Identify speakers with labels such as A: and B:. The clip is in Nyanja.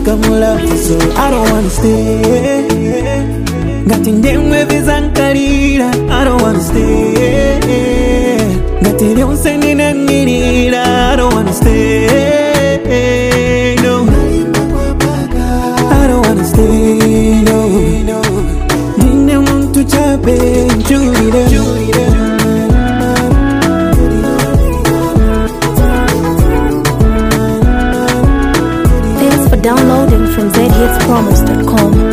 A: love, so I don't wanna stay. Got in them with his ankarira, I don't wanna stay. Got in them sending a mirror, I don't wanna stay. No, I don't wanna stay. No, didn't want to chop it, Julie.
B: Downloading from zhitspromise.com.